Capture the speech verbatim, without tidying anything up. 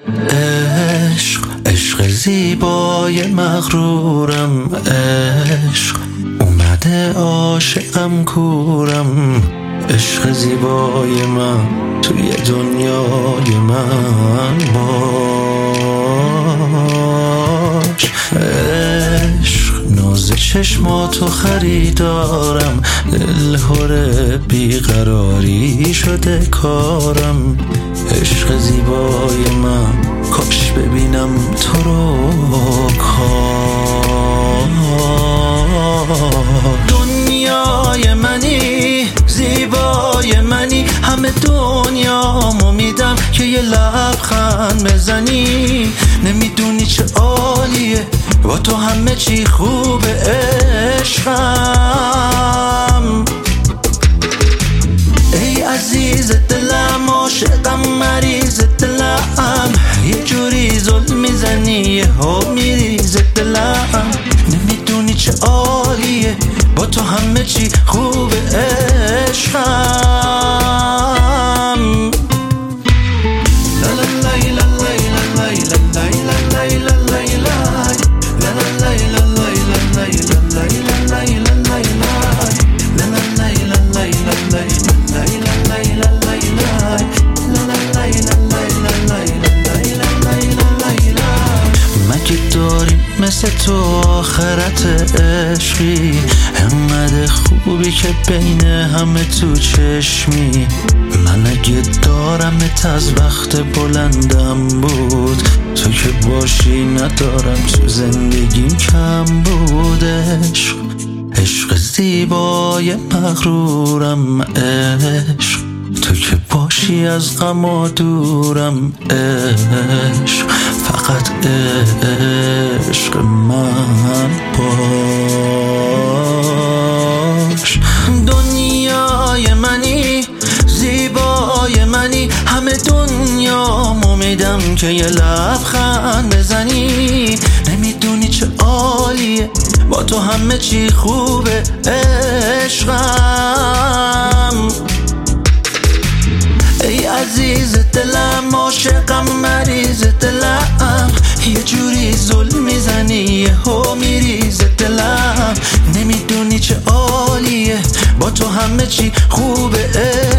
عشق عشق زیبای مغرورم، عشق اومده عاشقم کورم، عشق زیبای من توی دنیای من باش. عشق ناز چشماتو خریدارم، دلهوره بیقراری شده کارم، عشق زیبای من کاش ببینم تو رو کاش. دنیای منی، زیبای منی، همه دنیامو میدم که یه لبخند بزنی. نمیدونی چه عالیه با تو همه چی خوبه عشقم. ای عزیز دلم، عاشقم، مریض دلم، یه جوری ظلم میزنی یهو میریز دلم. نمیدونی چه عالیه با تو همه چی خوبه عشقم. لا لا لا لا لا لا لا لا لا مثل تو آخرت عشقی، همه خوبی که بین همه تو چشمی. من اگه دارمت از وقت بلندم بود، تو که باشی ندارم تو زندگیم کم بود. عشق عشق زیبای مغرورم، عشق تو که باشی از غم دورم. عشق فقط عشق من باش. دنیای منی، زیبای منی، همه دنیامو میدم که یه لبخند بزنی. نمیدونی چه عالیه با تو همه چی خوبه عشقم. ای عزیز دلم، عاشقم، مریض دلم، یه جوری ظلم میزنی یهو میریز دلم. نمیدونی چه عالیه با تو همه چی خوبه.